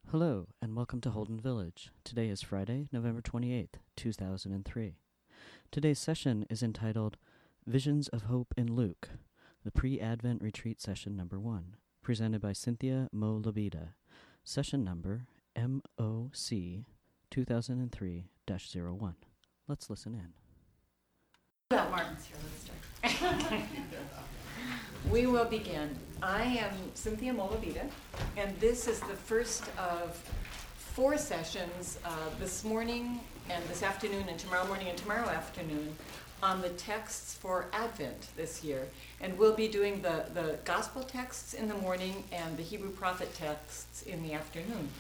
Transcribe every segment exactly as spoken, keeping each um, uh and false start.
Hello, and welcome to Holden Village. Today is Friday, November twenty-eighth, two thousand three. Today's session is entitled Visions of Hope in Luke, the Pre-Advent Retreat Session Number one, presented by Cynthia Mo Labida, session number M O C two thousand three dash zero one. Let's listen in. Well, Martin's here, let's start. We will begin. I am Cynthia Mo Labida, and this is the first of four sessions uh, this morning and this afternoon and tomorrow morning and tomorrow afternoon on the texts for Advent this year. And we'll be doing the, the gospel texts in the morning and the Hebrew prophet texts in the afternoon.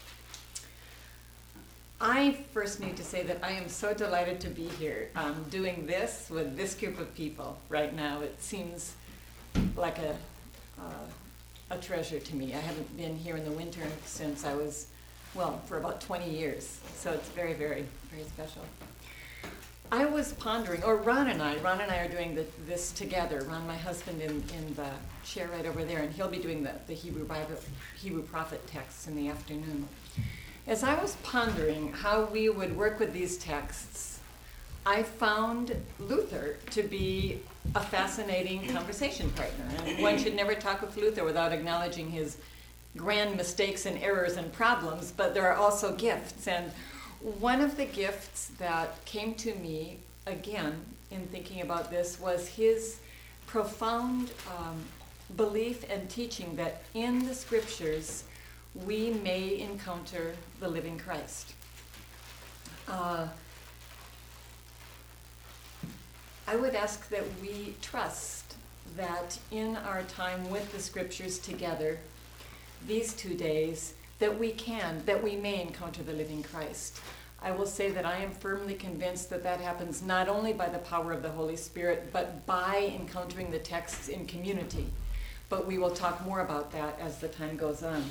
I first need to say that I am so delighted to be here um, doing this with this group of people right now. It seems like a uh, a treasure to me. I haven't been here in the winter since I was, well, for about twenty years. So it's very, very, very special. I was pondering, or Ron and I, Ron and I are doing the, this together. Ron, my husband, in, in the chair right over there, and he'll be doing the, the Hebrew Bible, Hebrew prophet texts in the afternoon. As I was pondering how we would work with these texts, I found Luther to be a fascinating conversation partner. And one should never talk with Luther without acknowledging his grand mistakes and errors and problems, but there are also gifts. And one of the gifts that came to me, again, in thinking about this, was his profound um, belief and teaching that in the scriptures we may encounter the living Christ. Uh, I would ask that we trust that in our time with the scriptures together, these two days, that we can, that we may encounter the living Christ. I will say that I am firmly convinced that that happens not only by the power of the Holy Spirit, but by encountering the texts in community. But we will talk more about that as the time goes on.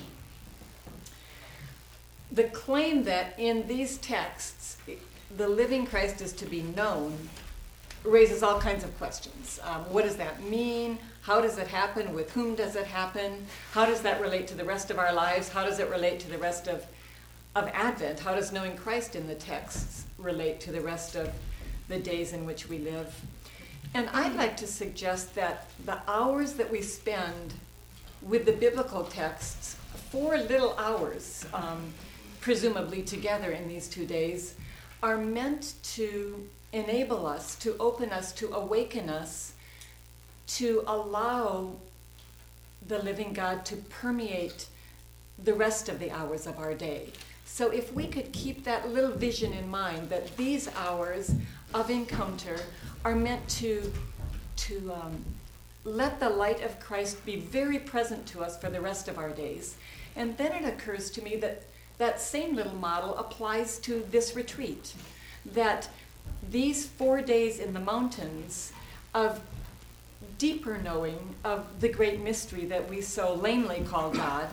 The claim that in these texts, the living Christ is to be known raises all kinds of questions. Um, what does that mean? How does it happen? With whom does it happen? How does that relate to the rest of our lives? How does it relate to the rest of, of Advent? How does knowing Christ in the texts relate to the rest of the days in which we live? And I'd like to suggest that the hours that we spend with the biblical texts, four little hours, um, presumably together in these two days, are meant to enable us, to open us, to awaken us, to allow the living God to permeate the rest of the hours of our day. So if we could keep that little vision in mind, that these hours of encounter are meant to, to um, let the light of Christ be very present to us for the rest of our days. And then it occurs to me that that same little model applies to this retreat, that these four days in the mountains of deeper knowing of the great mystery that we so lamely call God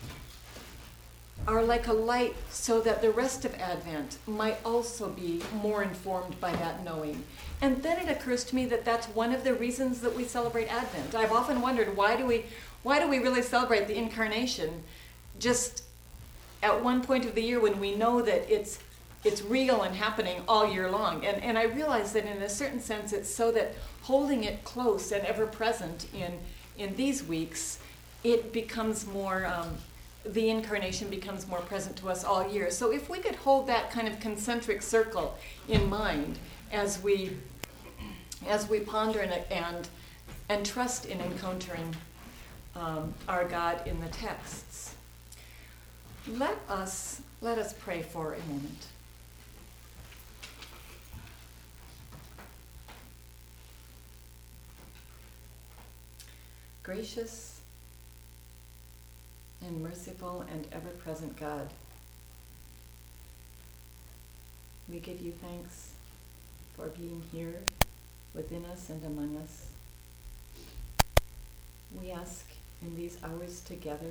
are like a light so that the rest of Advent might also be more informed by that knowing. And then it occurs to me that that's one of the reasons that we celebrate Advent. I've often wondered, why do we, why do we really celebrate the Incarnation just at one point of the year when we know that it's it's real and happening all year long? And and I realize that in a certain sense it's so that holding it close and ever present in in these weeks, it becomes more, um, the Incarnation becomes more present to us all year. So if we could hold that kind of concentric circle in mind as we as we ponder and and, and trust in encountering um, our God in the texts. Let us let us pray for a moment. Gracious and merciful and ever-present God, we give you thanks for being here within us and among us. We ask in these hours together,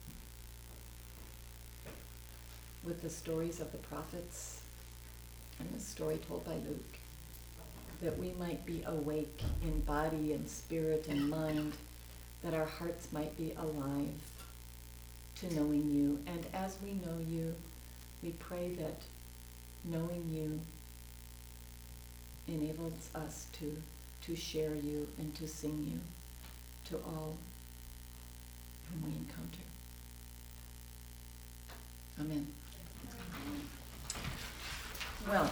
with the stories of the prophets and the story told by Luke, that we might be awake in body and spirit and mind, that our hearts might be alive to knowing you. And as we know you, we pray that knowing you enables us to, to share you and to sing you to all whom we encounter. Amen. Well,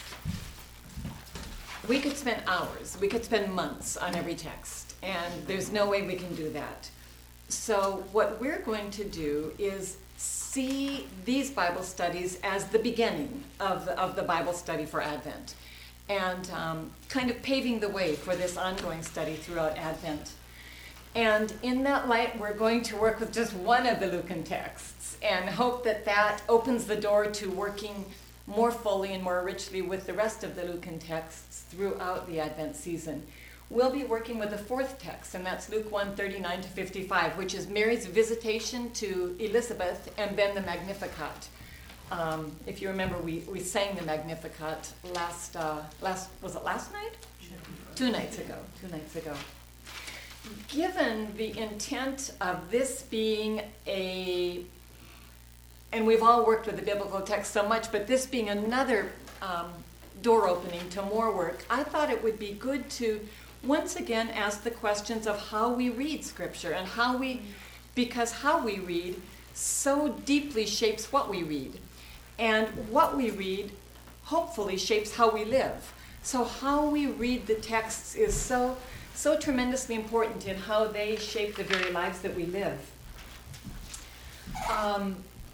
we could spend hours, we could spend months on every text, and there's no way we can do that. So what we're going to do is see these Bible studies as the beginning of the, of the Bible study for Advent, and um, kind of paving the way for this ongoing study throughout Advent. And in that light, we're going to work with just one of the Lucan texts and hope that that opens the door to working more fully and more richly with the rest of the Lucan texts throughout the Advent season. We'll be working with the fourth text, and that's Luke one, thirty-nine to fifty-five, which is Mary's visitation to Elizabeth and then the Magnificat. Um, if you remember, we, we sang the Magnificat last, uh, last, was it last night? Two nights ago, two nights ago. Given the intent of this being a, and we've all worked with the biblical text so much, but this being another um, door opening to more work, I thought it would be good to once again ask the questions of how we read Scripture and how we, because how we read so deeply shapes what we read. And what we read hopefully shapes how we live. So how we read the texts is so so tremendously important in how they shape the very lives that we live. Um,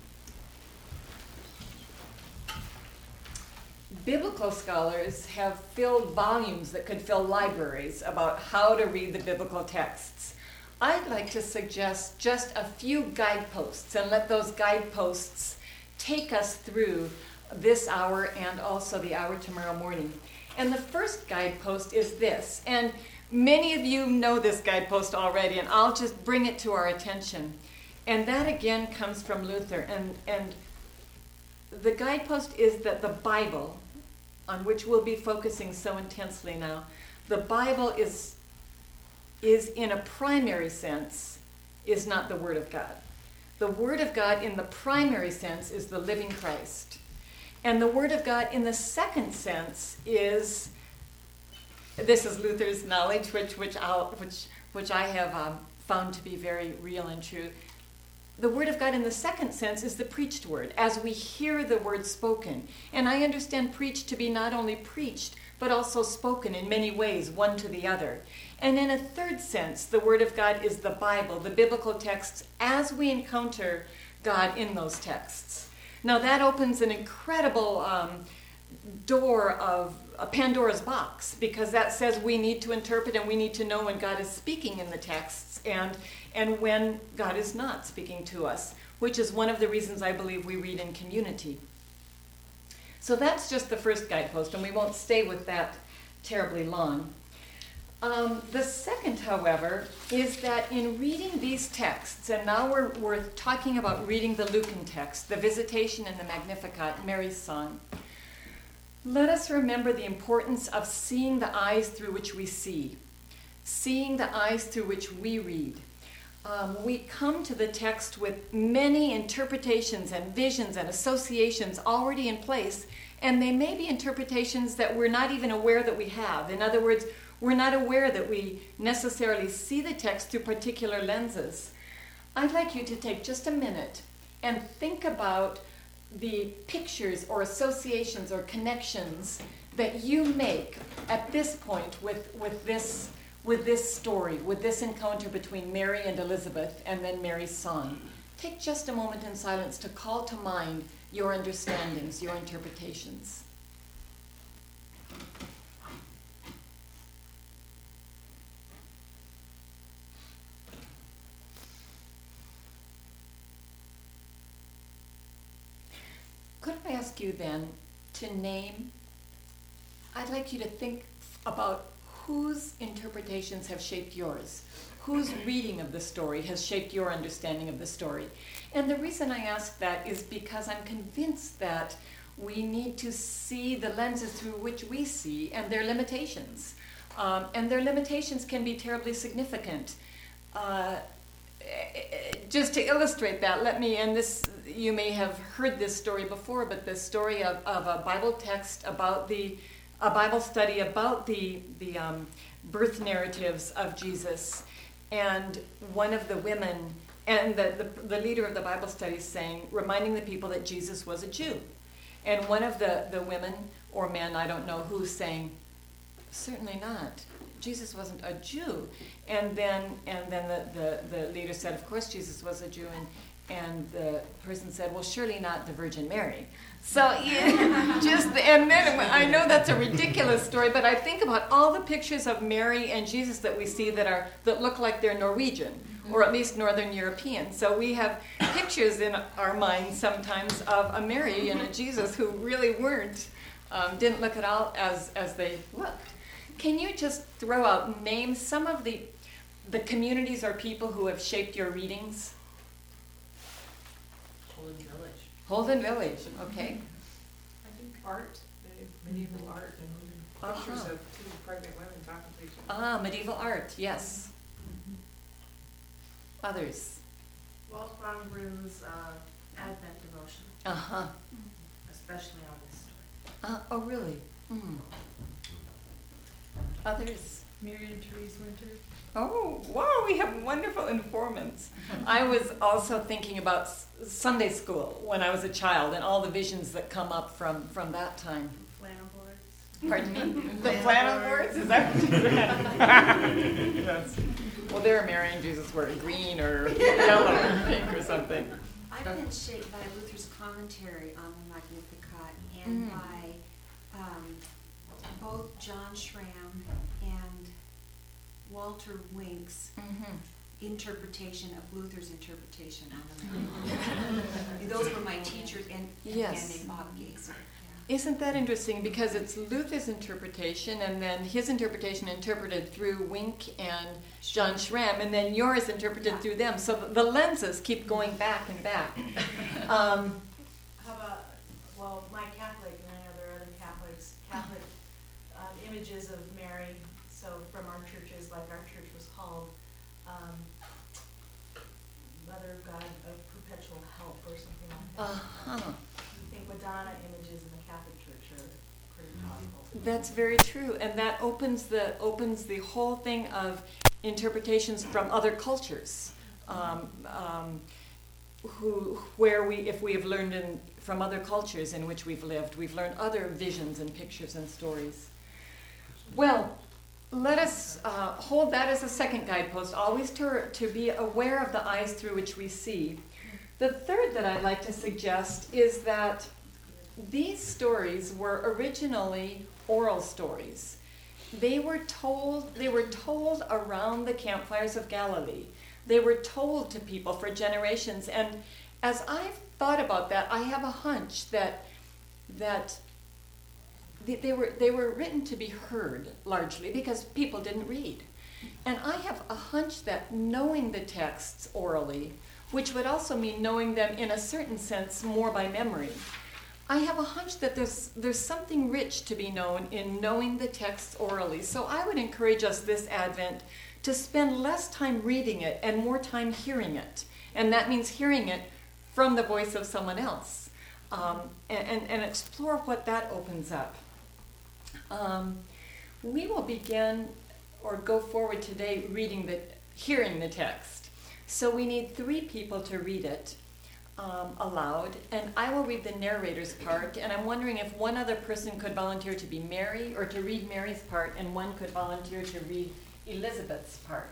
biblical scholars have filled volumes that could fill libraries about how to read the biblical texts. I'd like to suggest just a few guideposts and let those guideposts take us through this hour and also the hour tomorrow morning. And the first guidepost is this, and many of you know this guidepost already, and I'll just bring it to our attention. And that again comes from Luther. And, and the guidepost is that the Bible, on which we'll be focusing so intensely now, the Bible is, is in a primary sense, is not the Word of God. The Word of God in the primary sense is the living Christ. And the Word of God in the second sense is, this is Luther's knowledge, which which, I'll, which, which I have um, found to be very real and true. The Word of God in the second sense is the preached word, as we hear the word spoken. And I understand preached to be not only preached, but also spoken in many ways, one to the other. And in a third sense, the Word of God is the Bible, the biblical texts, as we encounter God in those texts. Now that opens an incredible um, door of a Pandora's box, because that says we need to interpret and we need to know when God is speaking in the texts and, and when God is not speaking to us, which is one of the reasons I believe we read in community. So that's just the first guidepost, and we won't stay with that terribly long. Um, the second, however, is that in reading these texts, and now we're, we're talking about reading the Lucan text, the Visitation and the Magnificat, Mary's song, let us remember the importance of seeing the eyes through which we see, seeing the eyes through which we read. Um, we come to the text with many interpretations and visions and associations already in place, and they may be interpretations that we're not even aware that we have. In other words, we're not aware that we necessarily see the text through particular lenses. I'd like you to take just a minute and think about the pictures or associations or connections that you make at this point with, with this with this story, with this encounter between Mary and Elizabeth and then Mary's song. Take just a moment in silence to call to mind your understandings, your interpretations. Could I ask you then to name, I'd like you to think about whose interpretations have shaped yours, whose reading of the story has shaped your understanding of the story. And the reason I ask that is because I'm convinced that we need to see the lenses through which we see and their limitations. Um, and their limitations can be terribly significant. Uh, just to illustrate that, let me, and this, you may have heard this story before, but the story of, of a Bible text about the, a Bible study about the, the um, birth narratives of Jesus. And one of the women, and the, the, the leader of the Bible study saying, reminding the people that Jesus was a Jew. And one of the, the women, or men, I don't know who's saying, certainly not. Jesus wasn't a Jew. And then and then the, the, the leader said, of course Jesus was a Jew. And, and the person said, well, surely not the Virgin Mary. So yeah, just, and then I know that's a ridiculous story, but I think about all the pictures of Mary and Jesus that we see that are that look like they're Norwegian, or at least Northern European. So we have pictures in our minds sometimes of a Mary and a Jesus who really weren't, um, didn't look at all as, as they looked. Can you just throw out names, some of the the communities or people who have shaped your readings? Holden Village. Holden Village, okay. I think art, the medieval art, and pictures Uh-huh. of two pregnant women talking to each other. Ah, medieval art, yes. Others? Walt Brunn's uh, Advent devotion, Uh-huh. especially on this story. Uh, oh, really? Mm. Others? Miriam Therese Winter. Oh, wow, we have wonderful informants. I was also thinking about s- Sunday school when I was a child and all the visions that come up from, from that time. Flannel boards. Pardon me? The flannel boards? Is that what you read? Yes. Well, their Mary and Jesus were green or yellow or pink or something. I've been shaped by Luther's commentary on the Magnificat and Mm. by um, both John Schramm and Walter Wink's Mm-hmm. interpretation of Luther's interpretation on the Magnificat. Those were my teachers, and, and Yes. again, Bob Gazer. Isn't that interesting? Because it's Luther's interpretation, and then his interpretation interpreted through Wink and John Schramm, and then yours interpreted Yeah. through them. So the lenses keep going back and back. Um, How about, well, my Catholic, and I know there are other Catholics, Catholic um, images of Mary, so from our churches, like our church was called um, Mother of God of Perpetual Help or something like that. uh-huh. I think Madonna images in the Catholic Church are pretty powerful. That's very true, and that opens the opens the whole thing of interpretations from other cultures, um, um, who where we if we have learned in from other cultures in which we've lived, we've learned other visions and pictures and stories. Well, let us uh, hold that as a second guidepost, always to to be aware of the eyes through which we see. The third that I'd like to suggest is that these stories were originally oral stories. They were told, they were told around the campfires of Galilee. They were told to people for generations. And as I've thought about that, I have a hunch that that they, they were they were written to be heard largely because people didn't read. And I have a hunch that knowing the texts orally, which would also mean knowing them in a certain sense more by memory, I have a hunch that there's there's something rich to be known in knowing the text orally. So I would encourage us this Advent to spend less time reading it and more time hearing it. And that means hearing it from the voice of someone else. Um, and, and, and explore what that opens up. Um, we will begin or go forward today reading the, hearing the text. So we need three people to read it. Um, aloud, and I will read the narrator's part, and I'm wondering if one other person could volunteer to be Mary, or to read Mary's part, and one could volunteer to read Elizabeth's part.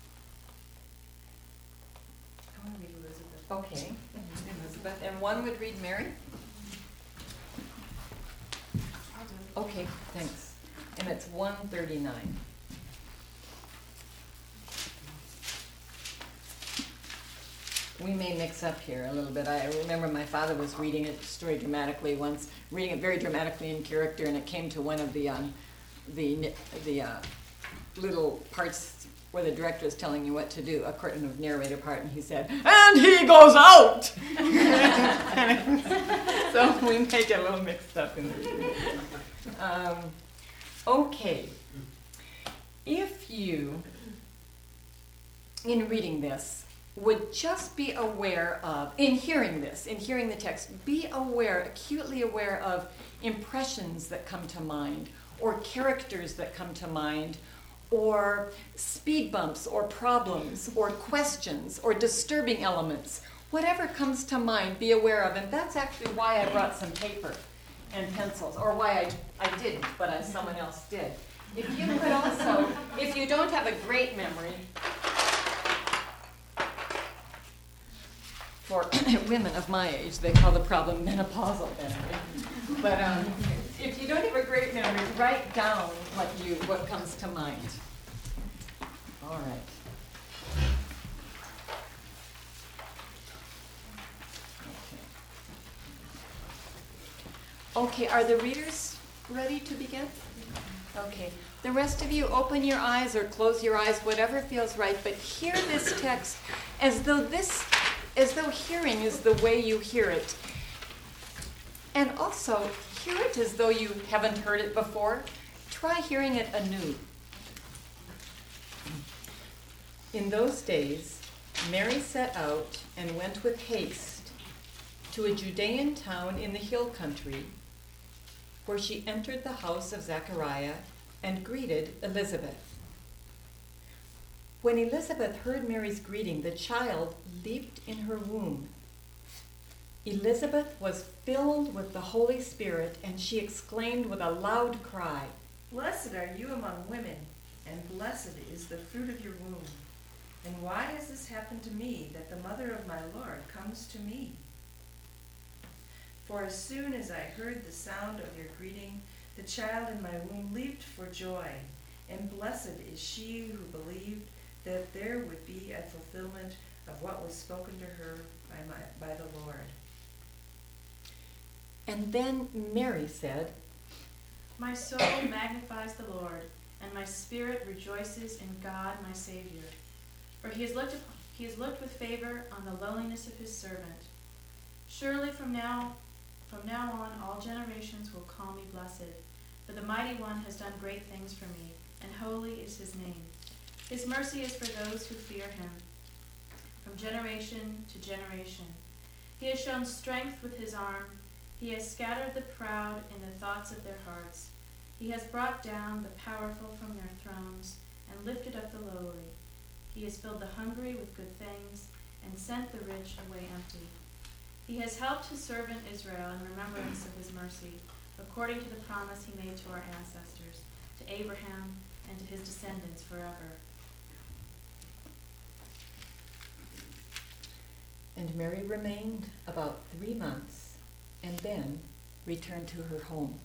I want to read Elizabeth. Okay, Elizabeth, and one would read Mary? I'll do it. Okay, thanks. And it's one thirty-nine. We may mix up here a little bit. I remember my father was reading a story dramatically once, reading it very dramatically in character, and it came to one of the um, the the uh, little parts where the director is telling you what to do, a curtain of narrator part, and he said, "And he goes out." So we may get a little mixed up in the reading. Um, okay, if you, in reading this, would just be aware of, in hearing this, in hearing the text, be aware, acutely aware of impressions that come to mind, or characters that come to mind, or speed bumps, or problems, or questions, or disturbing elements. Whatever comes to mind, be aware of. And that's actually why I brought some paper and pencils, or why I, I didn't, but I, someone else did. If you could also, if you don't have a great memory, for women of my age, they call the problem menopausal memory. But um, if you don't have a great memory, write down what you what comes to mind. All right. Okay, are the readers ready to begin? Okay. The rest of you, open your eyes or close your eyes, whatever feels right, but hear this text as though this, as though hearing is the way you hear it. And also, hear it as though you haven't heard it before. Try hearing it anew. In those days, Mary set out and went with haste to a Judean town in the hill country, where she entered the house of Zechariah and greeted Elizabeth. When Elizabeth heard Mary's greeting, the child leaped in her womb. Elizabeth was filled with the Holy Spirit, and she exclaimed with a loud cry, "Blessed are you among women, and blessed is the fruit of your womb. And why has this happened to me, that the mother of my Lord comes to me? For as soon as I heard the sound of your greeting, the child in my womb leaped for joy, and blessed is she who believed that there would be a fulfillment of what was spoken to her by, my, by the Lord." And then Mary said, My soul magnifies the Lord, and my spirit rejoices in God my Savior. For he has looked upon, he has looked with favor on the lowliness of his servant. Surely from now from now on all generations will call me blessed, for the Mighty One has done great things for me, and holy is his name. His mercy is for those who fear him, from generation to generation. He has shown strength with his arm. He has scattered the proud in the thoughts of their hearts. He has brought down the powerful from their thrones and lifted up the lowly. He has filled the hungry with good things and sent the rich away empty. He has helped his servant Israel in remembrance of his mercy, according to the promise he made to our ancestors, to Abraham and to his descendants forever. and Mary remained about three months and then returned to her home.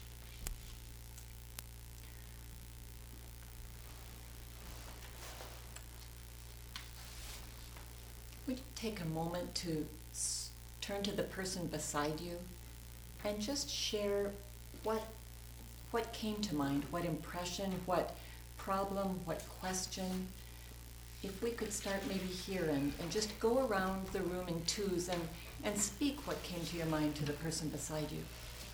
Would you take a moment to s- turn to the person beside you and just share what what came to mind, what impression, what problem, what question? If we could start maybe here and, and just go around the room in twos and, and speak what came to your mind to the person beside you.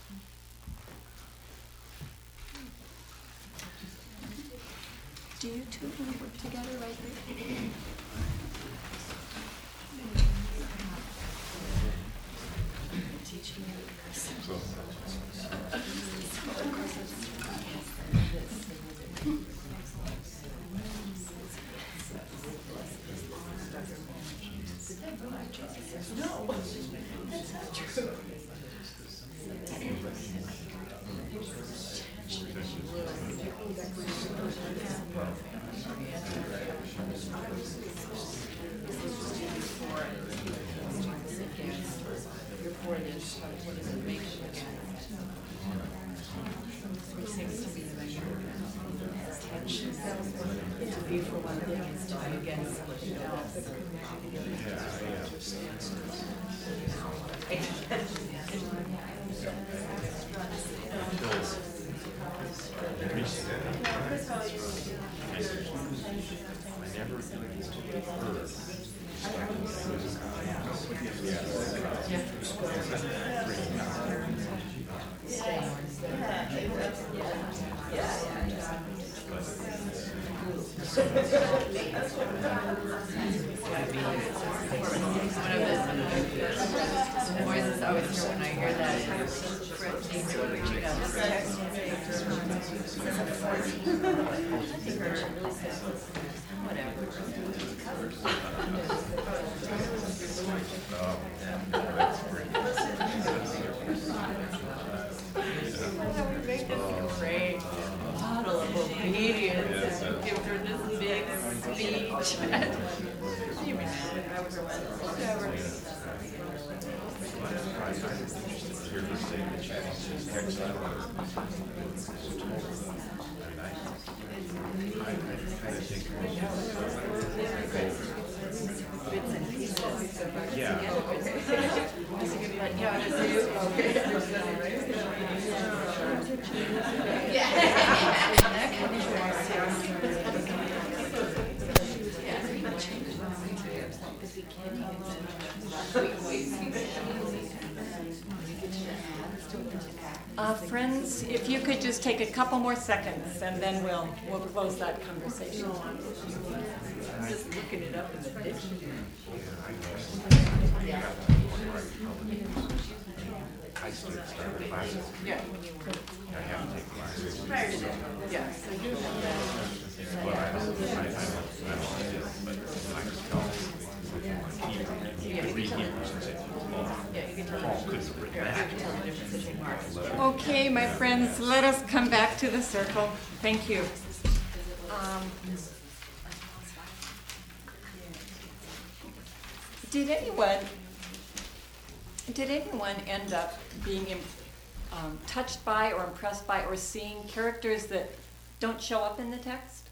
Do you two want to work together right there? Teaching you. No, that's not true. To be for one thing is to be against something else. Voices always hear when I hear that. Great model of obedience. Give her this big speech. She responded, I was whatever. Uh, friends, if you could just take a couple more seconds and then we'll, we'll close that conversation. Just looking it up in the dictionary. Yeah. Prior to that, yes, I do have that. Yeah, you can tell it. Yeah, you can tell the difference. You can tell the difference between marks. Okay, my friends, let us come back to the circle. Thank you. Um, did anyone did anyone end up being um, touched by or impressed by or seeing characters that don't show up in the text?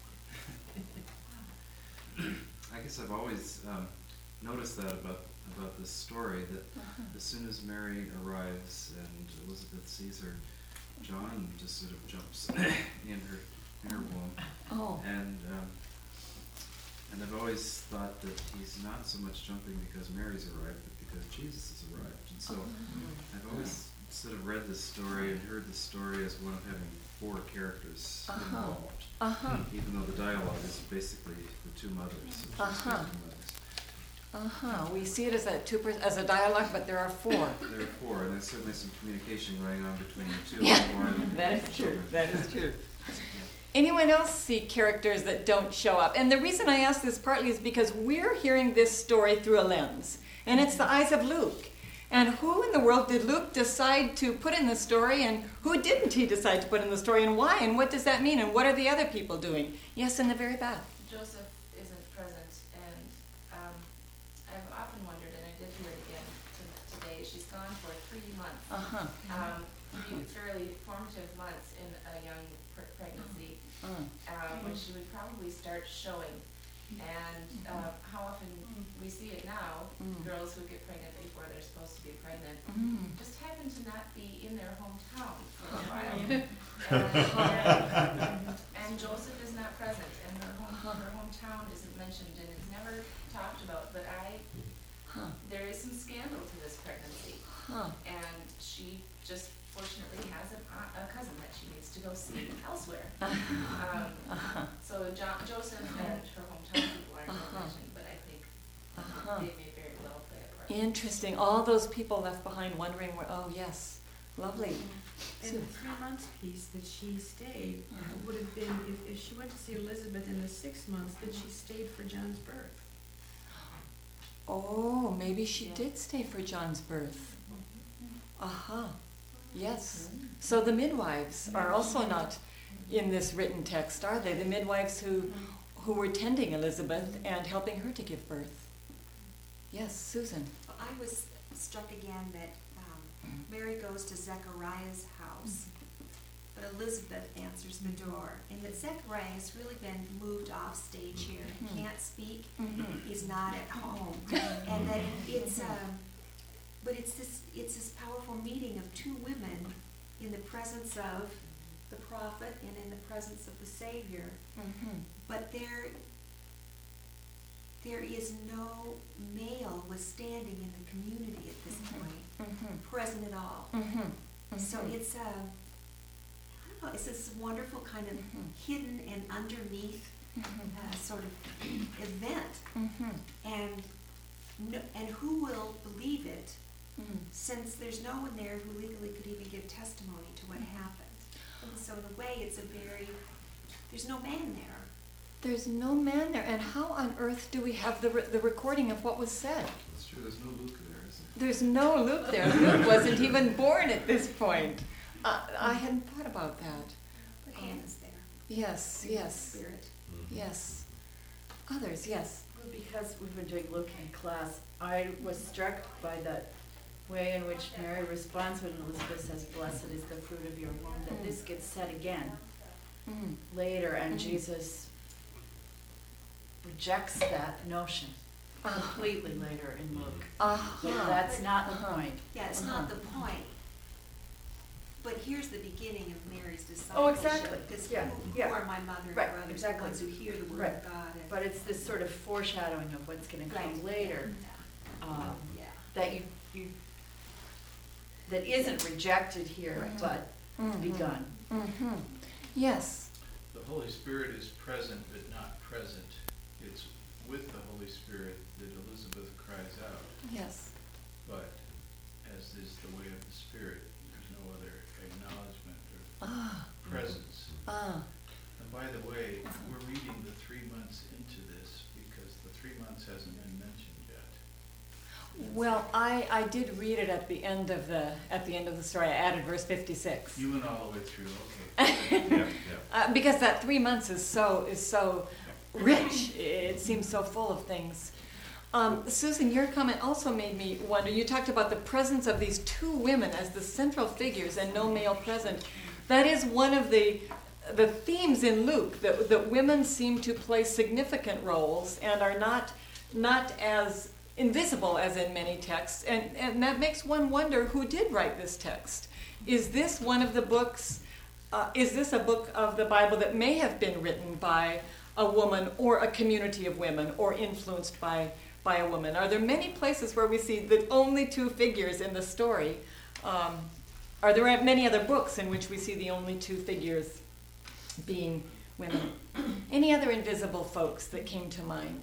I guess I've always um, noticed that about about this story, that Uh-huh. as soon as Mary arrives and Elizabeth sees her, John just sort of jumps in her in her womb, Oh, and um, and I've always thought that he's not so much jumping because Mary's arrived, but because Jesus has arrived. And so I've always sort of read this story and heard the story as one of having four characters Uh-huh. involved, uh-huh, even though the dialogue is basically the two mothers. Which is Uh-huh. the two mothers. uh-huh. We see it as a two per- as a dialogue, but there are four. There are four, and there's certainly some communication going on between the two. Yeah, More than- that is true. That is true. Anyone else see characters that don't show up? And the reason I ask this partly is because we're hearing this story through a lens, and it's the eyes of Luke. And who in the world did Luke decide to put in the story, and who didn't he decide to put in the story, and why, and what does that mean, and what are the other people doing? Yes, in the very back. Joseph isn't present, and um, I've often wondered, and I did hear it again t- today, she's gone for three months. Uh-huh. Um, three fairly formative months in a young pr- pregnancy, Uh, um, when she would probably start showing. And uh, how often we see it now, Mm. girls who get pregnant before they're supposed to be pregnant, mm. just happen to not be in their hometown for a while. and, and, and Joseph is not present, and her home, her hometown isn't mentioned, and it's never talked about. But I, Huh. there is some scandal to this pregnancy, Huh. and she just fortunately has a, a cousin that she needs to go see elsewhere. Uh-huh. Um, Uh-huh. so John, Joseph and her hometown people aren't Uh-huh. mentioned, but I think Uh-huh. they may very well play a part. Interesting. All those people left behind wondering where, oh, yes. Lovely. And the three months piece that she stayed would have been, if, if she went to see Elizabeth in the six months, that she stayed for John's birth. Oh, maybe she Yeah. did stay for John's birth. Aha. Yes. So the midwives are also not in this written text, are they? The midwives who, who were tending Elizabeth and helping her to give birth. Yes, Susan. I was struck again that um, Mary goes to Zechariah's house, but Elizabeth answers the door. And that Zechariah has really been moved off stage here. Mhm. He can't speak. Mhm. He's not at home. And that it's, um, but it's this, it's this powerful meeting of two women in the presence of the prophet and in the presence of the Savior. Mhm. But there, there is no male withstanding in the community at this Mhm. point, Mhm. present at all. Mhm. So Mhm. it's a, I don't know, it's this wonderful kind of Mhm. hidden and underneath uh, sort of event. Mhm. And no, and who will believe it, Mhm. since there's no one there who legally could even give testimony to what happened. And so in a way, it's a very, there's no man there. There's no man there, and how on earth do we have the, re- the recording of what was said? That's true, there's no Luke there, is there? There's no Luke there. Luke wasn't even born at this point. Uh, I hadn't thought about that. But Hannah's there. Yes, in yes, Spirit. yes. Others, yes. Well, because we've been doing Luke in class, I was struck by the way in which Mary responds when Elizabeth says, "Blessed is the fruit of your womb," that this gets said again Mm. later, and Mhm. Jesus rejects that notion Uh-huh. completely later in Luke. Uh-huh. But that's not the Uh-huh. point. Yeah, it's Uh-huh. not the point. But here's the beginning of Mary's discipleship. Oh, exactly. Because Yeah, who, yeah. who are my mother and Right, brothers, the exactly. ones who hear the word Right. of God? And, But it's this sort of foreshadowing of what's gonna come Right. later, um, yeah. that you, you, that isn't rejected here, Right. but Mhm. begun. Mhm. Yes. The Holy Spirit is present but not present. It's with the Holy Spirit that Elizabeth cries out, Yes. but as is the way of the Spirit, there's no other acknowledgement or Ah. presence. Ah. And by the way, we're reading the three months into this because the three months hasn't been mentioned yet. Well, I, I did read it at the end of the at the end of the story. I added verse fifty-six. You went all the way through, okay. Yeah, yeah. Uh, because that three months is so is so rich. It seems so full of things. Um, Susan, your comment also made me wonder. You talked about the presence of these two women as the central figures and no male present. That is one of the the themes in Luke, that, that women seem to play significant roles and are not not as invisible as in many texts. And, and that makes one wonder who did write this text. Is this one of the books, uh, is this a book of the Bible that may have been written by a woman or a community of women or influenced by, by a woman? Are there many places where we see the only two figures in the story? Um, are there many other books in which we see the only two figures being women? Any other invisible folks that came to mind?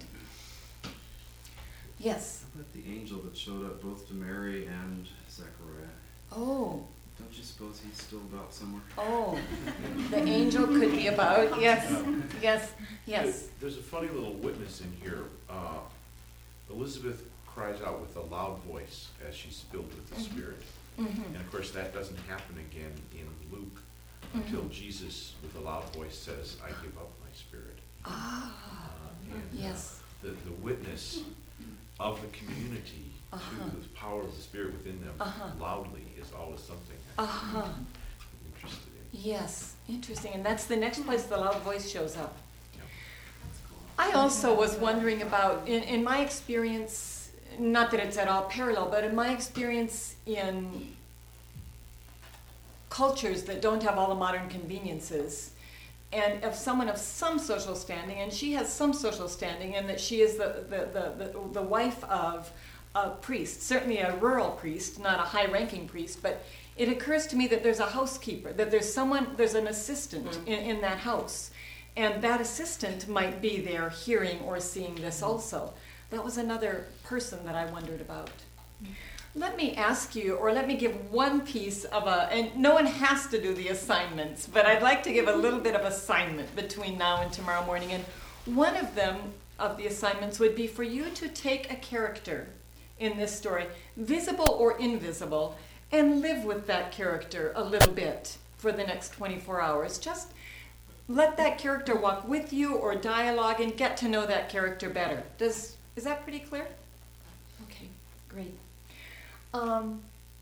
Yes. How about the angel that showed up both to Mary and Zechariah? Oh, Don't you suppose he's still about somewhere? oh. The angel could be about, yes, yes, yes. There's a funny little witness in here. Uh, Elizabeth cries out with a loud voice as she's filled with the Mhm. Spirit. Mhm. And of course, that doesn't happen again in Luke Mhm. until Jesus, with a loud voice, says, "I give up my spirit." Ah, Uh, and uh, yes. the, the witness of the community Uh-huh. to the power of the Spirit within them Uh-huh. loudly is always something I'm Uh-huh. interested in. Yes, interesting. And that's the next place the loud voice shows up. Yeah. I also was wondering about, in, in my experience, not that it's at all parallel, but in my experience in cultures that don't have all the modern conveniences, and of someone of some social standing, and she has some social standing, and that she is the, the, the, the, the wife of a priest, certainly a rural priest, not a high-ranking priest, but it occurs to me that there's a housekeeper, that there's someone, there's an assistant in, in that house, and that assistant might be there hearing or seeing this also. That was another person that I wondered about. Let me ask you, or let me give one piece of a, and no one has to do the assignments, but I'd like to give a little bit of assignment between now and tomorrow morning. And one of them, of the assignments, would be for you to take a character in this story, visible or invisible, and live with that character a little bit for the next twenty-four hours. Just let that character walk with you or dialogue and get to know that character better. Does, is that pretty clear? Okay, great. Um,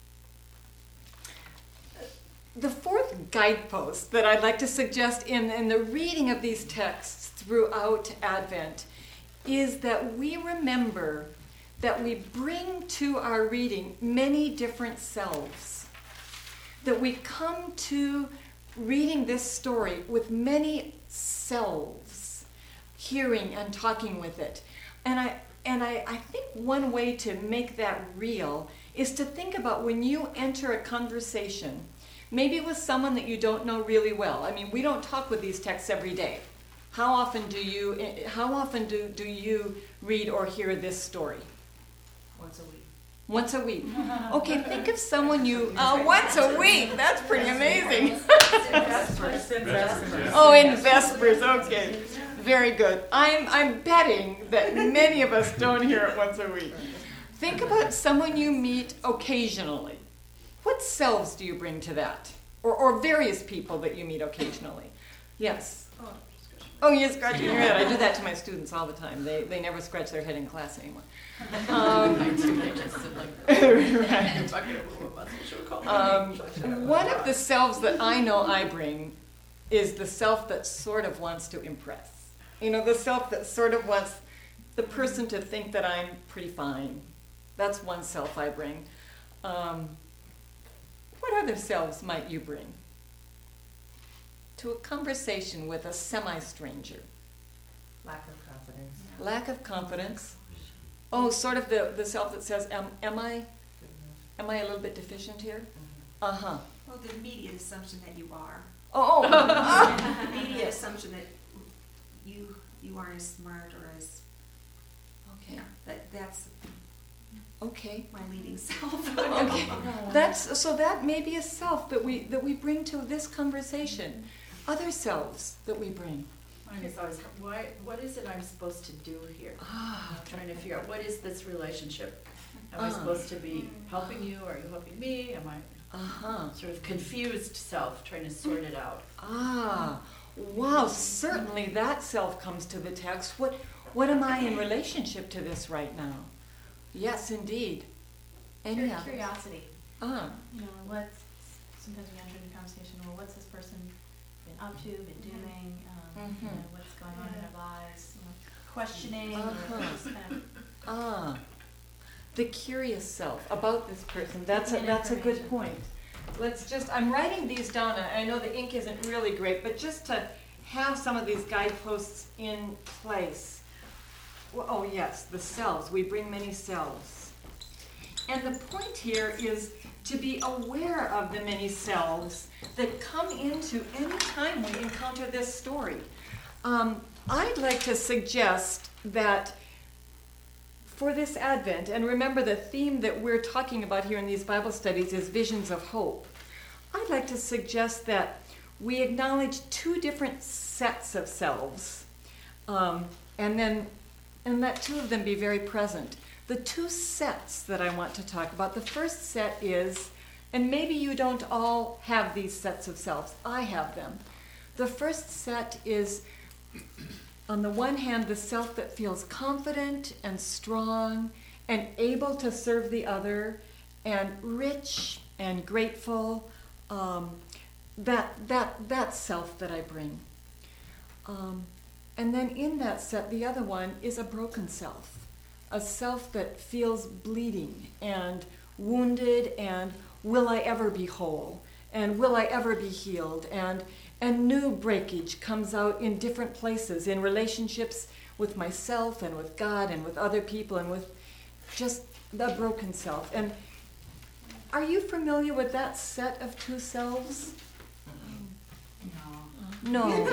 the fourth guidepost that I'd like to suggest in, in the reading of these texts throughout Advent is that we remember that we bring to our reading many different selves. That we come to reading this story with many selves, hearing and talking with it. And I and I, I think one way to make that real is to think about when you enter a conversation, maybe with someone that you don't know really well. I mean, we don't talk with these texts every day. How often do you, how often do, do you read or hear this story? Once a week. Once a week. Okay, think of someone you, uh, once a week, that's pretty amazing. Oh, in Vespers, okay. Very good. I'm, I'm betting that many of us don't hear it once a week. Think about someone you meet occasionally. What selves do you bring to that? Or, or various people that you meet occasionally? Yes. Oh, you're scratching your head. I do that to my students all the time. They, they never scratch their head in class anymore. Um, right. um, one of the selves that I know I bring is the self that sort of wants to impress. You know, the self that sort of wants the person to think that I'm pretty fine. That's one self I bring. Um, what other selves might you bring to a conversation with a semi-stranger? Lack of confidence. Lack of confidence. Oh, sort of the, the self that says, am, am I am I a little bit deficient here? Uh-huh. Well, the immediate assumption that you are. Oh, oh. The immediate assumption that you you aren't as smart or as, Okay. that that's Okay. my leading self. Okay. That's so that may be a self that we that we bring to this conversation. Other selves that we bring. Mine is always, why, what is it I'm supposed to do here? Ah. I'm trying to figure out, what is this relationship? Am I Ah. supposed to be helping you, or are you helping me? Am I Uh-huh. sort of confused self, trying to sort it out? Ah. Wow, certainly that self comes to the text. What what am I in relationship to this right now? Yes, indeed. Any Cur- others? Curiosity. Ah. You know, what's, sometimes we enter into conversation, well, what's this person been up to, been doing, um, you Mhm. know, what's going on in their lives, you know, questioning, Uh-huh. or just kind of, Ah, the curious self about this person. That's a, And that's a good information. point. Let's just, I'm writing these down. I I know the ink isn't really great, but just to have some of these guideposts in place. Well, oh yes, the selves. We bring many selves. And the point here is to be aware of the many selves that come into any time we encounter this story. Um, I'd like to suggest that for this Advent, and remember the theme that we're talking about here in these Bible studies is visions of hope. I'd like to suggest that we acknowledge two different sets of selves, um, and then and let two of them be very present. The two sets that I want to talk about, the first set is, and maybe you don't all have these sets of selves, I have them. The first set is, on the one hand, the self that feels confident and strong and able to serve the other and rich and grateful. Um, that that that self that I bring. Um, and then in that set, the other one is a broken self, a self that feels bleeding and wounded and will I ever be whole and will I ever be healed, and and new breakage comes out in different places, in relationships with myself and with God and with other people and with just the broken self. And are you familiar with that set of two selves? No. No.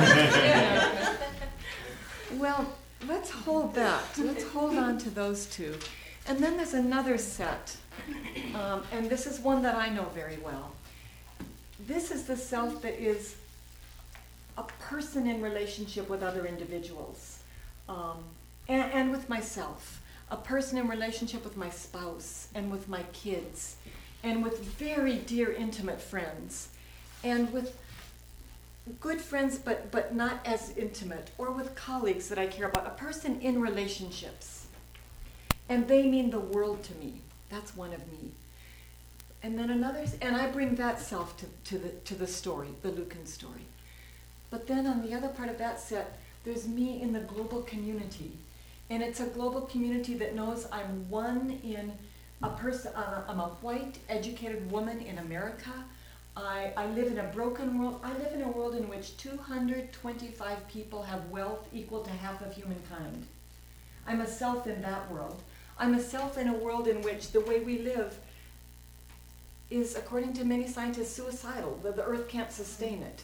Well, let's hold that. Let's hold on to those two. And then there's another set, um, and this is one that I know very well. This is the self that is a person in relationship with other individuals, um, and, and with myself. A person in relationship with my spouse and with my kids, and with very dear intimate friends, and with good friends but, but not as intimate, or with colleagues that I care about. A person in relationships. And they mean the world to me. That's one of me. And then another, and I bring that self to, to the to the story, the Lucan story. But then on the other part of that set, there's me in the global community. And it's a global community that knows I'm one in a person, uh, I'm a white, educated woman in America. I, I live in a broken world. I live in a world in which two hundred twenty-five people have wealth equal to half of humankind. I'm a self in that world. I'm a self in a world in which the way we live is, according to many scientists, suicidal. The, the earth can't sustain it.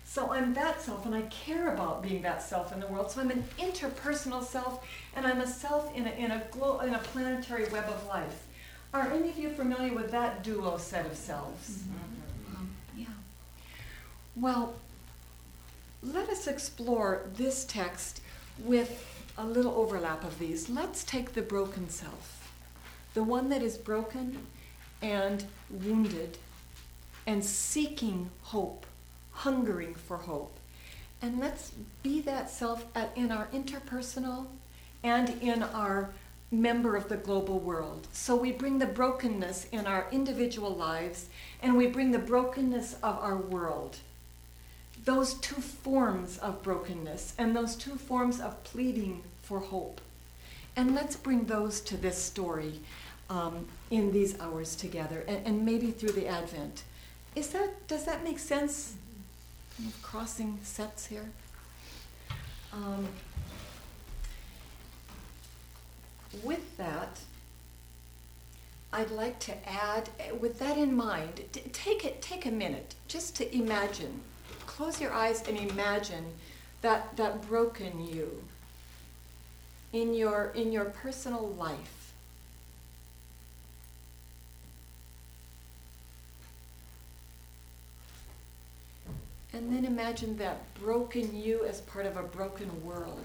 So I'm that self, and I care about being that self in the world. So I'm an interpersonal self, and I'm a self in a, in a, glo- in a planetary web of life. Are any of you familiar with that duo set of selves? Mm-hmm. Um, yeah. Well, let us explore this text with a little overlap of these. Let's take the broken self, the one that is broken and wounded and seeking hope, hungering for hope. And let's be that self at, in our interpersonal and in our member of the global world. So we bring the brokenness in our individual lives, and we bring the brokenness of our world. Those two forms of brokenness and those two forms of pleading for hope. And let's bring those to this story um, in these hours together, and, and maybe through the Advent. Is that, does that make sense? Kind of crossing sets here. Um, with that, I'd like to add, with that in mind, t- take it, take a minute just to imagine. Close your eyes and imagine that, that broken you in your, in your personal life. And then imagine that broken you as part of a broken world.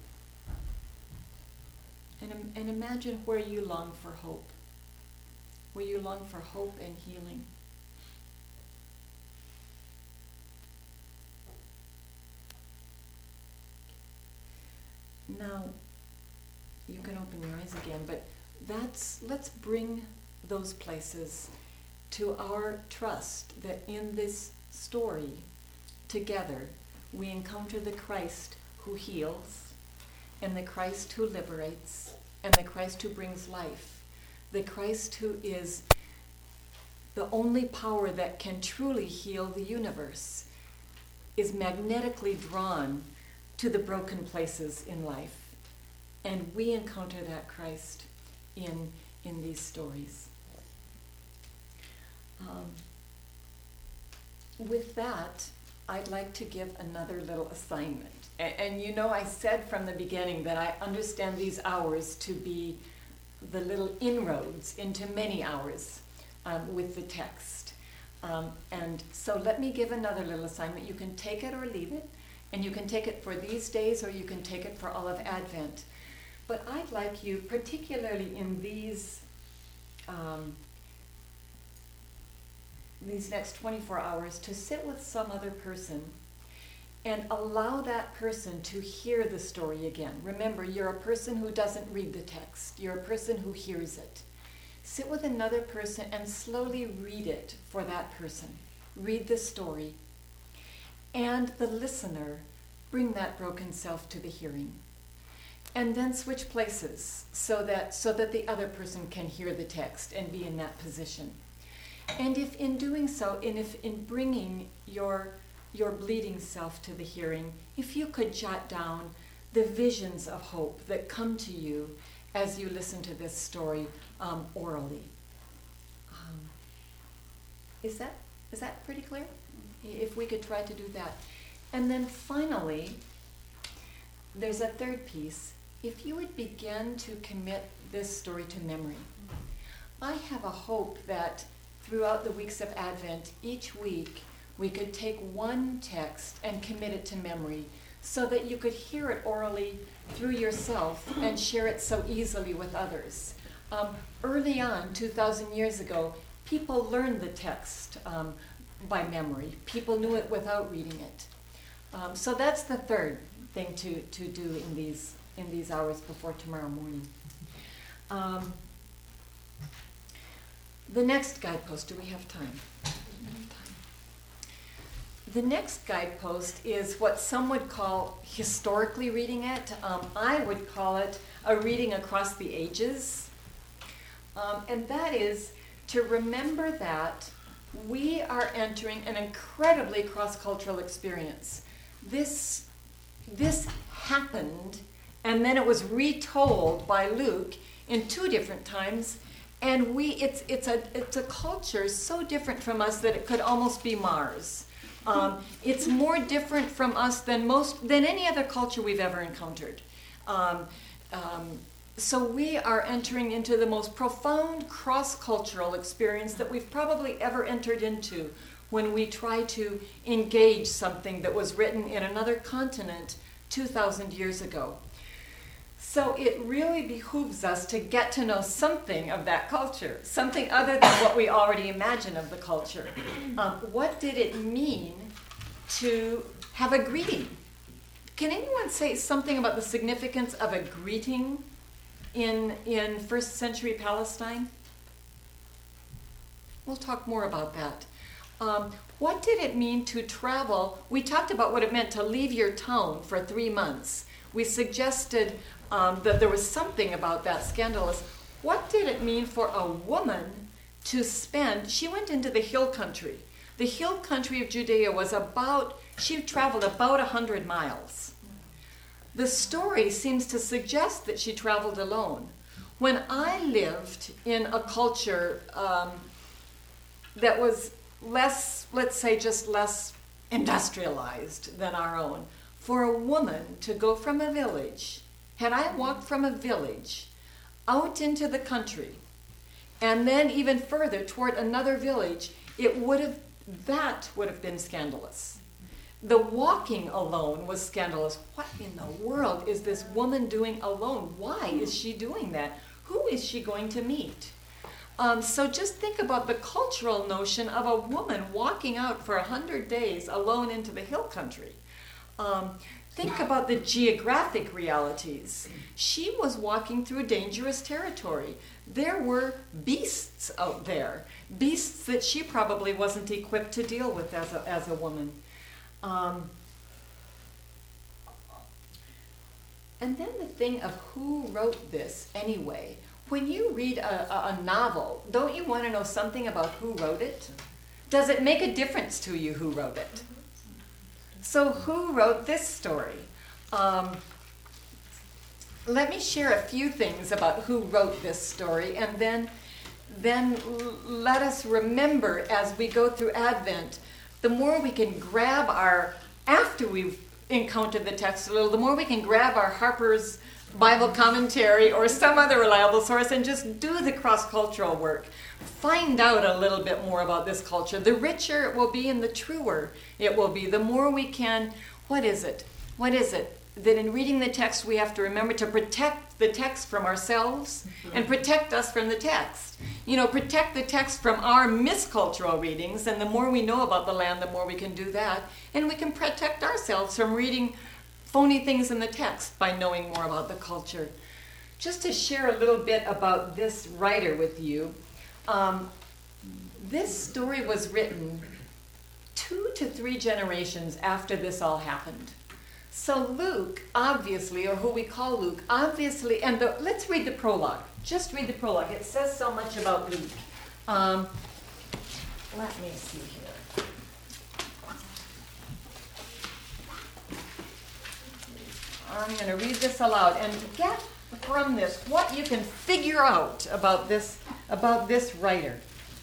And, and imagine where you long for hope. Where you long for hope and healing. Now, you can open your eyes again, but that's, let's bring those places to our trust that in this story, together, we encounter the Christ who heals, and the Christ who liberates, and the Christ who brings life, the Christ who is the only power that can truly heal the universe, is magnetically drawn to the broken places in life. And we encounter that Christ in, in these stories. Um, with that, I'd like to give another little assignment. And, and you know, I said from the beginning that I understand these hours to be the little inroads into many hours um, with the text. Um, and so let me give another little assignment. You can take it or leave it, and you can take it for these days or you can take it for all of Advent. But I'd like you, particularly in these um, these next twenty-four hours, to sit with some other person and allow that person to hear the story again. Remember, you're a person who doesn't read the text. You're a person who hears it. Sit with another person and slowly read it for that person. Read the story. And the listener, bring that broken self to the hearing. And then switch places so that so that the other person can hear the text and be in that position. And if in doing so, and if in bringing your your bleeding self to the hearing, if you could jot down the visions of hope that come to you as you listen to this story um, orally. Um, is that is that pretty clear? If we could try to do that. And then finally, there's a third piece. If you would begin to commit this story to memory. I have a hope that throughout the weeks of Advent, each week, we could take one text and commit it to memory so that you could hear it orally through yourself and share it so easily with others. Um, early on, two thousand years ago, people learned the text um, by memory. People knew it without reading it. Um, so that's the third thing to, to do in these in these hours before tomorrow morning. Um, the next guidepost, do we have time? The next guidepost is what some would call historically reading it. Um, I would call it a reading across the ages. Um, and that is to remember that we are entering an incredibly cross-cultural experience. This, this happened, and then it was retold by Luke in two different times. And we, it's, it's, a, it's a culture so different from us that it could almost be Mars. Um, it's more different from us than most, than any other culture we've ever encountered. Um, um, so we are entering into the most profound cross-cultural experience that we've probably ever entered into when we try to engage something that was written in another continent two thousand years ago. So it really behooves us to get to know something of that culture, something other than what we already imagine of the culture. Um, what did it mean to have a greeting? Can anyone say something about the significance of a greeting in, in first century Palestine? We'll talk more about that. Um, what did it mean to travel? We talked about what it meant to leave your town for three months. We suggested um, that there was something about that scandalous. What did it mean for a woman to spend? She went into the hill country. The hill country of Judea was about, she traveled about one hundred miles. The story seems to suggest that she traveled alone. When I lived in a culture um, that was less, let's say just less industrialized than our own, for a woman to go from a village, had I walked from a village out into the country, and then even further toward another village, it would have, that would have been scandalous. The walking alone was scandalous. What in the world is this woman doing alone? Why is she doing that? Who is she going to meet? Um, so just think about the cultural notion of a woman walking out for a hundred days alone into the hill country. Um, think about the geographic realities. She was walking through dangerous territory. There were beasts out there, beasts that she probably wasn't equipped to deal with as a, as a woman. Um, and then the thing of who wrote this anyway. When you read a, a, a novel, don't you want to know something about who wrote it? Does it make a difference to you who wrote it? So who wrote this story? Um, let me share a few things about who wrote this story, and then, then l- let us remember as we go through Advent, the more we can grab our, after we've encountered the text a little, the more we can grab our Harper's Bible commentary or some other reliable source and just do the cross-cultural work. Find out a little bit more about this culture. The richer it will be and the truer it will be. The more we can, what is it? What is it? That in reading the text we have to remember to protect the text from ourselves and protect us from the text. You know, protect the text from our miscultural readings, and the more we know about the land, the more we can do that. And we can protect ourselves from reading phony things in the text by knowing more about the culture. Just to share a little bit about this writer with you, um, this story was written two to three generations after this all happened. So Luke, obviously, or who we call Luke, obviously, and the, let's read the prologue. Just read the prologue. It says so much about Luke. Um, let me see here. I'm going to read this aloud and get from this what you can figure out about this about this writer.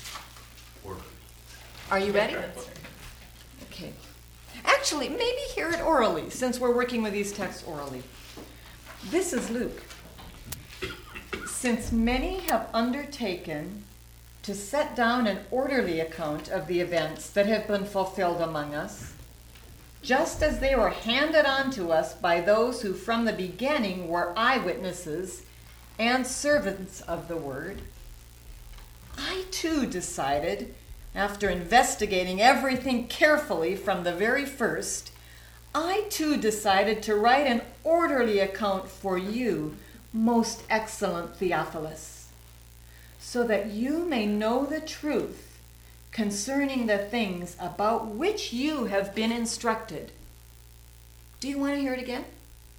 Are you ready? Okay. Actually, maybe hear it orally, since we're working with these texts orally. This is Luke. Since many have undertaken to set down an orderly account of the events that have been fulfilled among us, just as they were handed on to us by those who from the beginning were eyewitnesses and servants of the word, I too decided, after investigating everything carefully from the very first, I too decided to write an orderly account for you, most excellent Theophilus, so that you may know the truth concerning the things about which you have been instructed. Do you want to hear it again?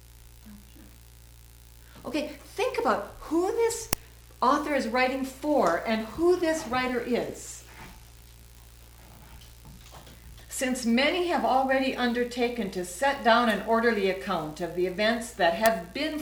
Okay, think about who this author is writing for and who this writer is. Since many have already undertaken to set down an orderly account of the events that have been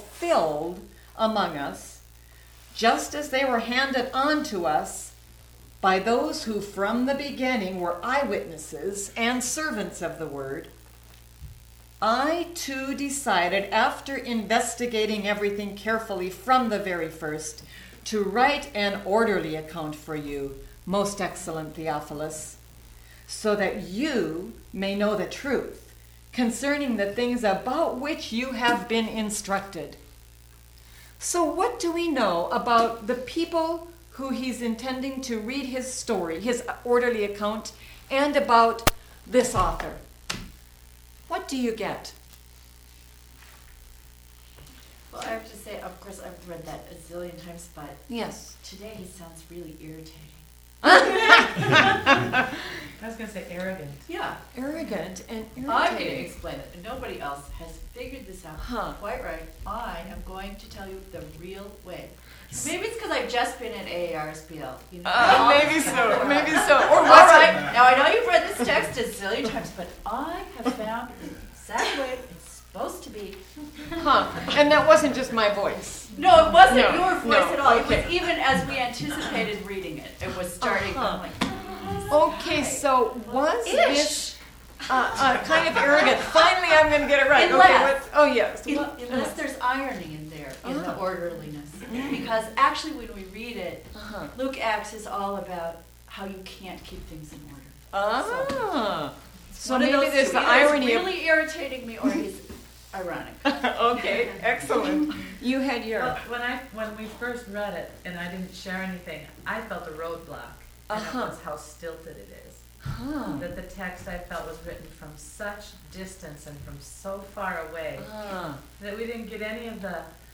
fulfilled among us, just as they were handed on to us by those who from the beginning were eyewitnesses and servants of the word, I too decided, after investigating everything carefully from the very first, to write an orderly account for you, most excellent Theophilus, so that you may know the truth concerning the things about which you have been instructed. So what do we know about the people who he's intending to read his story, his orderly account, and about this author? What do you get? Well, I have to say, of course, I've read that a zillion times, but Yes. today he sounds really irritating. I was going to say arrogant. Yeah, Arrogant and I can irritating. explain it. Nobody else has figured this out Huh. quite right. I am going to tell you the real way. Maybe it's because I've just been at A A R S P L. You know, Uh, maybe so, maybe so. Or All was right. it? Now I know you've read this text a zillion times, but I have found the exact way it's supposed to be. Huh. And that wasn't just my voice. No, it wasn't No, your voice no, at all. It okay. was even as we anticipated reading it. It was starting. Uh-huh. I'm like, Okay, so was Ish. this uh, uh, kind of arrogant? Finally, I'm going to get it right. Okay, Unless- what's, oh, yes. Un- What- Unless there's irony in there, in the Ah. orderliness. Because actually, when we read it, Uh-huh. Luke Acts is all about how you can't keep things in order. Ah. So One of maybe those there's two. the Either irony He's of... really irritating me, or he's ironic. Okay, excellent. You had your... Well, when I when we first read it and I didn't share anything, I felt a roadblock, and Uh-huh. it was how stilted it is. Huh. That the text I felt was written from such distance and from so far away Ah. that we didn't get any of the,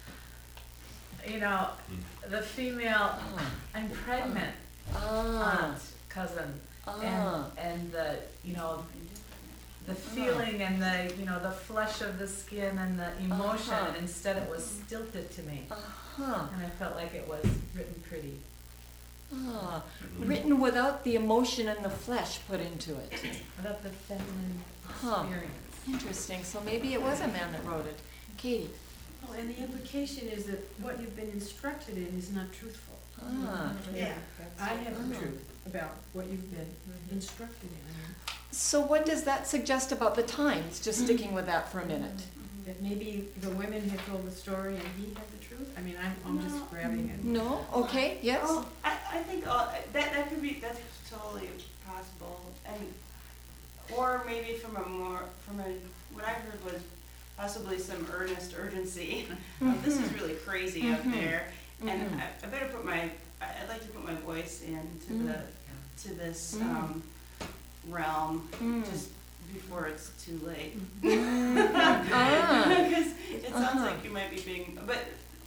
you know, the female, I'm pregnant Ah. aunt, cousin, Ah. and and the you know the feeling and the you know the flesh of the skin and the emotion. Uh-huh. And instead, it was stilted to me, Uh-huh. and I felt like it was written pretty. Ah. Written without the emotion and the flesh put into it. Without the feminine Huh. experience. Interesting. So maybe it was a man that wrote it. Katie. Well, and the implication is that what you've been instructed in is not truthful. Ah. Yeah, I have the Ah. truth about what you've been instructed in. I mean, So what does that suggest about the times? Just sticking with that for a minute. that maybe the women had told the story and he had the truth. I mean, I'm, I'm just grabbing it. No? Okay. Yes? Oh, I, I think all, that, that could be, that's totally possible, and, or maybe from a more, from a, what I heard was possibly some earnest urgency, of this is really crazy out Mhm. there, and Mhm. I, I better put my, I- I'd like to put my voice into Mm. the, to this, Mm. um, realm, Mm. just before it's too late. Ah. Because it sounds Uh-huh. like you might be being, but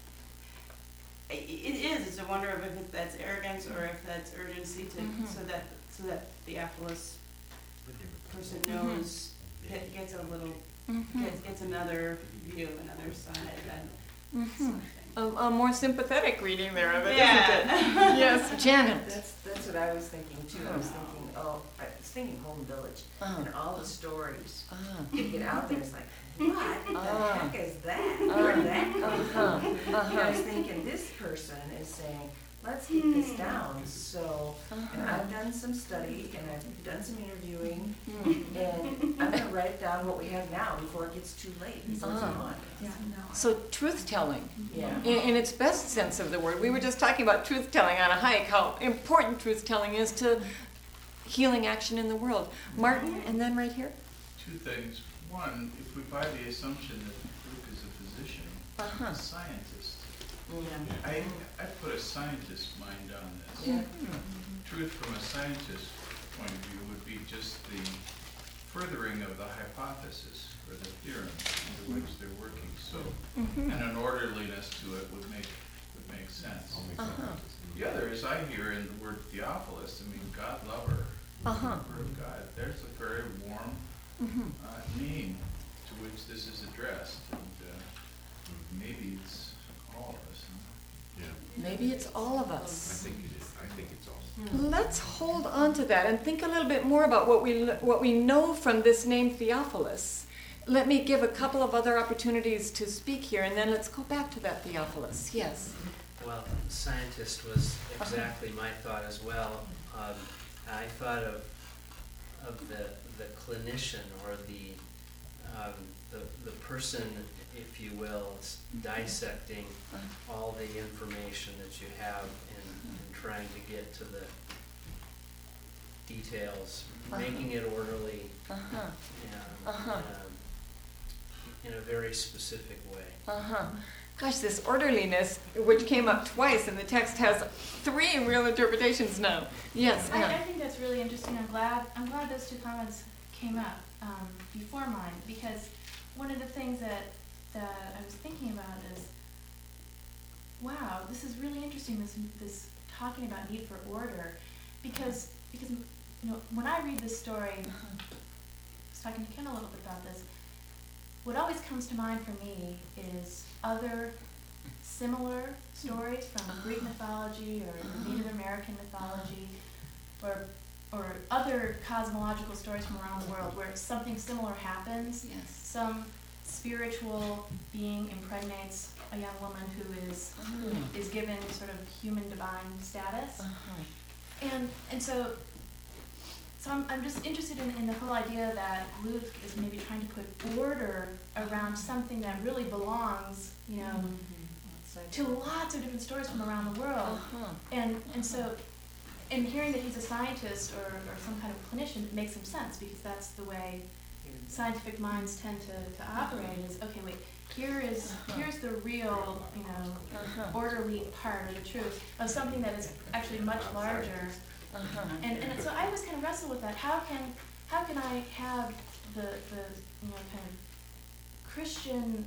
i- it is, it's a wonder of if that's arrogance or if that's urgency to, Mhm. so that, so that Theophilus person Mhm. knows, get- gets a little, Mhm. gets, gets another view, another side, and Mhm. something. A, a more sympathetic reading there of it, Yeah. isn't it? Yes, Janet. That's, that's what I was thinking too. I was thinking, oh, I was thinking Home Village Uh-huh. and all the stories. Ah. You get out there, it's like, what the Ah. heck is that? Ah. Where did that come Uh-huh. from? And I Uh-huh. was thinking, this person is saying, let's get this down. So, and Uh-huh. I've done some study and I've done some interviewing, Hmm. and I'm gonna write down what we have now before it gets too late. So it's Ah. on. So truth-telling, Yeah. in, in its best sense of the word. We were just talking about truth-telling on a hike, how important truth-telling is to healing action in the world. Martin, and then right here. Two things. One, if we buy the assumption that Luke is a physician, Uh-huh. a scientist, Yeah. I, I put a scientist's mind on this. Yeah. Truth from a scientist's point of view would be just the furthering of the hypothesis or the theorem under which they're working. So, Mhm. and an orderliness to it would make, would make sense. Uh-huh. The other is I hear in the word Theophilus, I mean, God lover, Uh-huh. lover of God. There's a very warm Mhm. uh, name to which this is addressed, and uh, maybe it's all of us. huh? Yeah, Maybe it's all of I us. think it is, I think it's all. Let's hold on to that and think a little bit more about what we what we know from this name Theophilus. Let me give a couple of other opportunities to speak here, and then let's go back to that Theophilus. Yes. Well, scientist was exactly my thought as well. um, I thought of of the the clinician or the um, the the person, if you will, s- dissecting all the information that you have and, and trying to get to the details, Uh-huh. making it orderly Uh-huh. and Uh-huh. um, in a very specific way. Uh-huh. Gosh, this orderliness, which came up twice in the text, has three real interpretations now. Yes, I, I Anne. think that's really interesting. I'm glad I'm glad those two comments came up um, before mine, because one of the things that that I was thinking about is, wow, this is really interesting. This this talking about need for order, because because you know when I read this story, I was talking to Ken a little bit about this. What always comes to mind for me is other similar stories from Greek mythology or Native American mythology, or or other cosmological stories from around the world where something similar happens. Yes. Some spiritual being impregnates a young woman who is Mm. is given sort of human divine status. Uh-huh. And and so so I'm I'm just interested in, in the whole idea that Luke is maybe trying to put order around something that really belongs, you know, to lots of different stories from around the world. Uh-huh. And and so and hearing that he's a scientist or, or some kind of clinician makes some sense, because that's the way scientific minds tend to, to operate is, okay, wait, here is here's the real, you know, Uh-huh. orderly part of the truth of something that is actually much larger. Uh-huh. And and so I always kind of wrestle with that. How can how can I have the the you know kind of Christian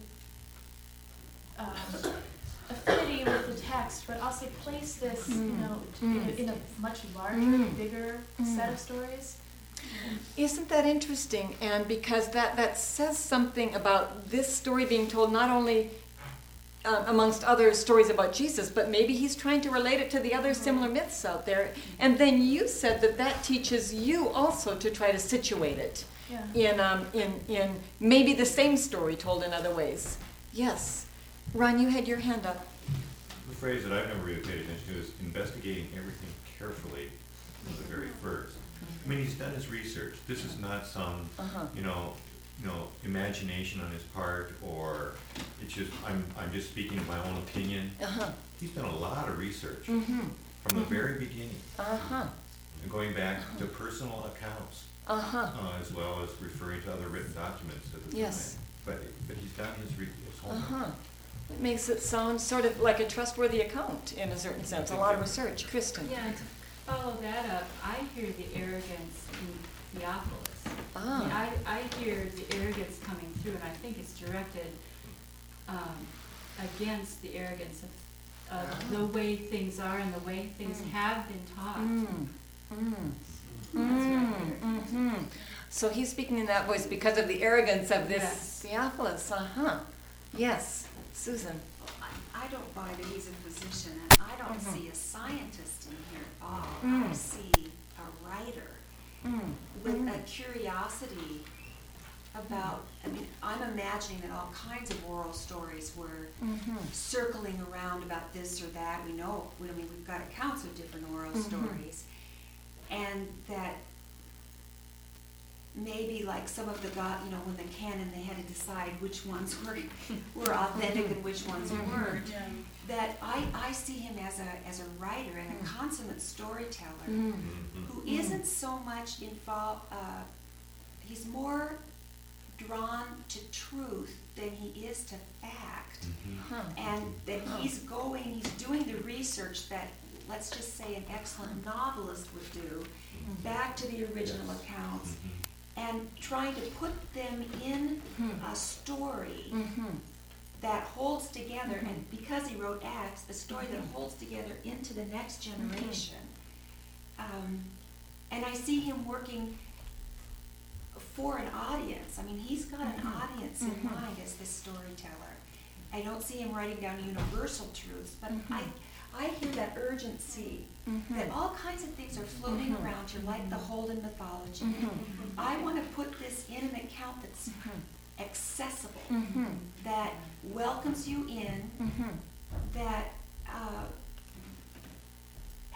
um, affinity with the text, but also place this you Mm. know Mm. in, a, in a much larger, Mm. bigger Mm. set of stories? Isn't that interesting? And because that, that says something about this story being told not only uh, amongst other stories about Jesus, but maybe he's trying to relate it to the other similar myths out there. And then you said that that teaches you also to try to situate it Yeah. in, um, in, in maybe the same story told in other ways. Yes. Ron, you had your hand up. The phrase that I've never really paid attention to is investigating everything carefully from the very first. I mean, he's done his research. This is not some, Uh-huh. you know, you know, imagination on his part, or it's just I'm I'm just speaking my own opinion. Uh-huh. He's done a lot of research Mm-hmm. from the Mhm. very beginning, Uh-huh. and going back to personal accounts, Uh-huh. uh, as well as referring to other written documents at the Yes. time. But but he's done his re- his homework. Uh-huh. It makes it sound sort of like a trustworthy account in a certain sense, a lot of research. Kristen. Yeah, and to follow that up, I hear the arrogance in Theophilus. I mean, Ah. I, I hear the arrogance coming through, and I think it's directed um, against the arrogance of, of the way things are and the way things Mm. have been taught. Mm. Mm. That's what I hear. Mm. Mm-hmm. So he's speaking in that voice because of the arrogance of this Yes. Theophilus. Uh-huh. Yes. Susan. I, I don't buy that he's a physician, and I don't Mhm. see a scientist in here at all. Mm. I see a writer Mm. with Mm. a curiosity about, I mean, I'm imagining that all kinds of oral stories were Mhm. circling around about this or that. We know, I mean, we've got accounts of different oral Mhm. stories. And that maybe like some of the God, you know, when the canon, they had to decide which ones were, were authentic and which ones Mhm. weren't. Yeah. That I, I see him as a, as a writer and a consummate storyteller Mm. who Mm. isn't so much involved, uh, he's more drawn to truth than he is to fact. Huh. And that Huh. he's going, he's doing the research that, let's just say, an excellent novelist would do, back to the original accounts, and trying to put them in a story Mhm. that holds together, Mhm. and because he wrote Acts, a story that Mhm. holds together into the next generation. Um, and I see him working for an audience. I mean, he's got an Mhm. audience in Mhm. mind as this storyteller. I don't see him writing down universal truths, but Mhm. I, I hear that urgency Mhm. that all kinds of things are floating Mhm. around here, like the Holden mythology. Mhm. I want to put this in an account that's Mhm. accessible, Mhm. that welcomes you in, Mhm. that uh,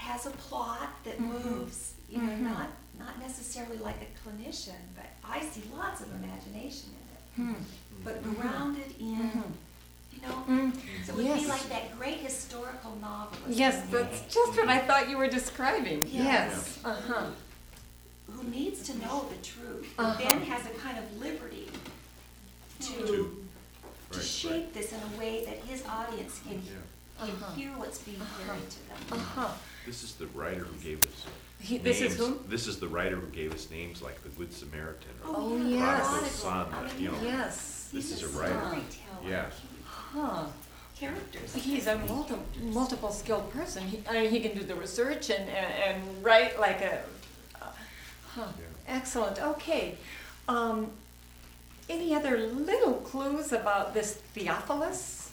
has a plot that Mhm. moves, you know, Mhm. not, not necessarily like a clinician, but I see lots of imagination in it. Hmm. But Mhm. grounded in, Mhm. you know, Mm, so it would yes. be like that great historical novelist. Yes, Renee, that's just what I thought you were describing. Yeah. Yes. Uh-huh. who needs to know the truth, Uh-huh. but then has a kind of liberty to, To- to right, shape this in a way that his audience can, Yeah. can Uh-huh. hear what's being carried to them. Uh-huh. This is the writer who gave us He- this is names. who? This is the writer who gave us names like the Good Samaritan or Oh, the yes. Prodigal Son, I uh, mean, you know. Yes. This He's is a a writer. storyteller. Yes. Huh. Characters. He's a multi, multiple skilled person. He, I mean, he can do the research and, and, and write like a, uh, huh. Excellent. Okay. Um, any other little clues about this Theophilus?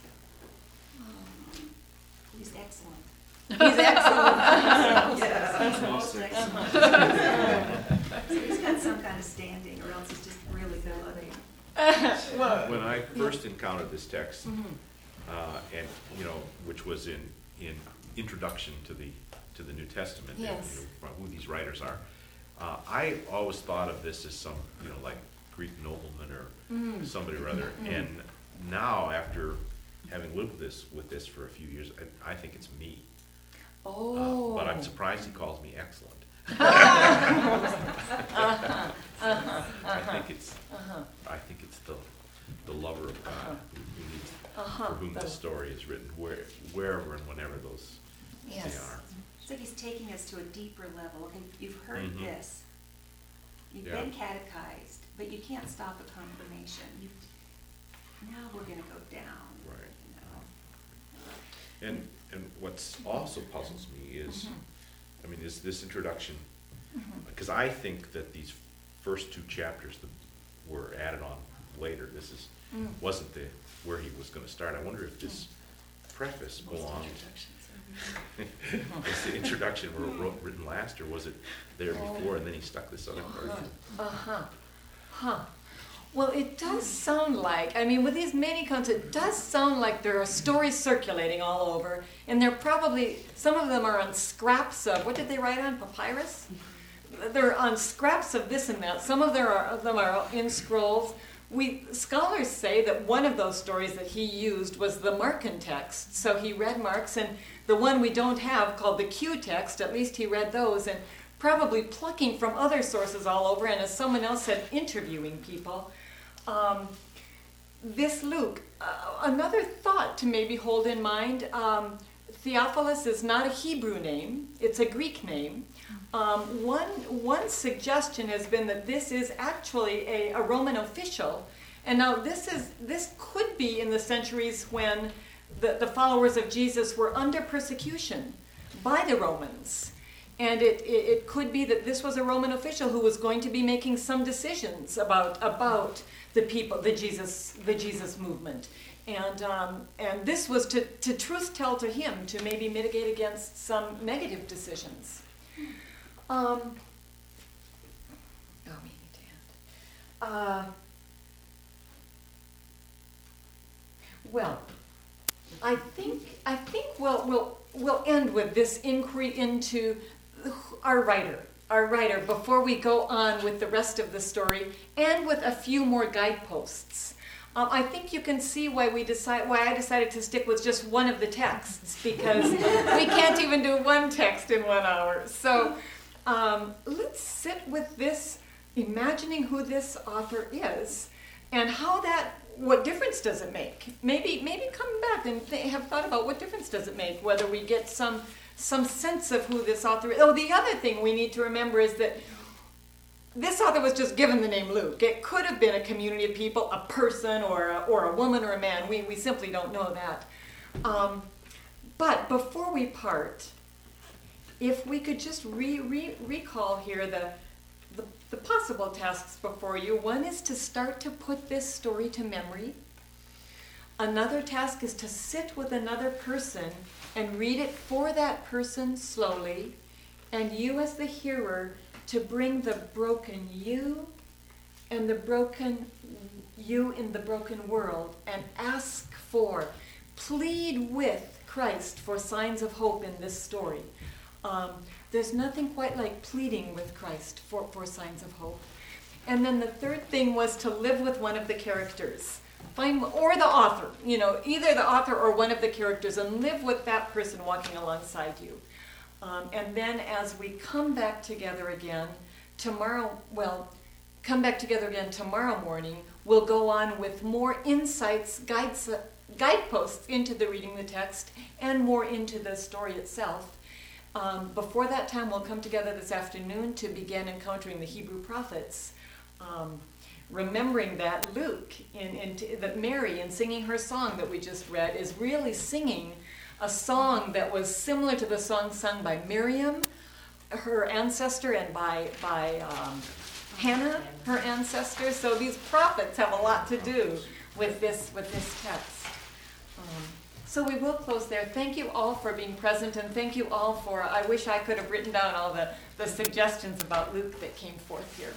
He's excellent. He's excellent. Yes, he's most excellent. So he's got some kind of standing, or else he's just really good looking. Well, When I first encountered this text, Mhm. uh, and, you know, which was in, in introduction to the, to the New Testament, and, you Yes. know, who these writers are, uh, I always thought of this as some, you know, like Greek nobleman or Mm. somebody or other. Mm. And now, after having lived with this, with this for a few years, I, I think it's me. Oh. Uh, But I'm surprised he calls me excellent. Uh-huh, uh-huh, I uh-huh, think it's, uh-huh. I think it's the, the lover of God Uh-huh. who, who needs, Uh-huh, for whom the- the story is written, where, wherever and whenever those they Yes. are. It's like he's taking us to a deeper level. Okay, you've heard Mhm. this. You've Yeah. been catechized, but you can't stop at confirmation. You, now we're gonna go down. Right. You know. And, and what's also puzzles me is, Mhm. I mean, is this introduction, Mhm. because I think that these first two chapters that were added on later, this is, Mm. wasn't the, where he was gonna start. I wonder if this preface belonged, was the introduction were wrote, written last, or was it there before, and then he stuck this other part in? Uh-huh. Huh. Well, it does sound like, I mean, with these many counts, it does sound like there are stories circulating all over, and they're probably, some of them are on scraps of, what did they write on, papyrus? They're on scraps of this and that. Some of, there are, of them are in scrolls. We, scholars say that one of those stories that he used was the Markan text. So he read Mark's, and the one we don't have, called the Q text, at least he read those, and probably plucking from other sources all over, and as someone else said, interviewing people. Um, this Luke, uh, another thought to maybe hold in mind, um, Theophilus is not a Hebrew name, it's a Greek name. Um, one, one suggestion has been that this is actually a, a Roman official, and now this is this could be in the centuries when the, the followers of Jesus were under persecution by the Romans. And it, it, it could be that this was a Roman official who was going to be making some decisions about, about the people, the Jesus, the Jesus movement. And, um, and this was to, to truth tell to him, to maybe mitigate against some negative decisions. Um, oh, we need to end. Uh, well, I think I think we'll we'll we'll end with this inquiry into our writer, our writer, before we go on with the rest of the story, and with a few more guideposts. Um, I think you can see why we decide why I decided to stick with just one of the texts, because we can't even do one text in one hour. So um, let's sit with this, imagining who this author is, and how that. What difference does it make? Maybe, maybe come back and th- have thought about what difference does it make, whether we get some some sense of who this author is. Oh, the other thing we need to remember is that this author was just given the name Luke. It could have been a community of people, a person, or a, or a woman, or a man. We we simply don't know that. Um, but before we part, if we could just re, re, recall here the, the the possible tasks before you. One is to start to put this story to memory. Another task is to sit with another person and read it for that person slowly, and you as the hearer to bring the broken you and the broken you in the broken world and ask for, plead with Christ for signs of hope in this story. Um, there's nothing quite like pleading with Christ for, for signs of hope. And then the third thing was to live with one of the characters. Find, or the author, you know, either the author or one of the characters, and live with that person walking alongside you. Um, and then as we come back together again tomorrow, well, come back together again tomorrow morning, we'll go on with more insights, guides, guideposts into the reading the text, and more into the story itself. Um, before that time, we'll come together this afternoon to begin encountering the Hebrew prophets. Um, remembering that Luke, in, in t- that Mary, in singing her song that we just read, is really singing a song that was similar to the song sung by Miriam, her ancestor, and by, by um, Hannah, her ancestor. So these prophets have a lot to do with this, with this text. Um, so we will close there. Thank you all for being present, and thank you all for, I wish I could have written down all the, the suggestions about Luke that came forth here.